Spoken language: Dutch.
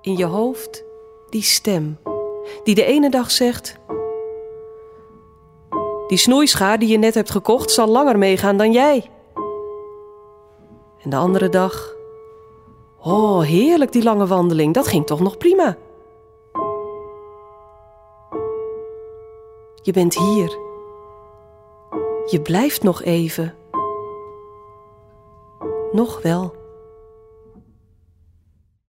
in je hoofd die stem die de ene dag zegt: die snoeischaar die je net hebt gekocht zal langer meegaan dan jij. En de andere dag: oh, heerlijk die lange wandeling, dat ging toch nog prima. Je bent hier. Je blijft nog even. Nog wel.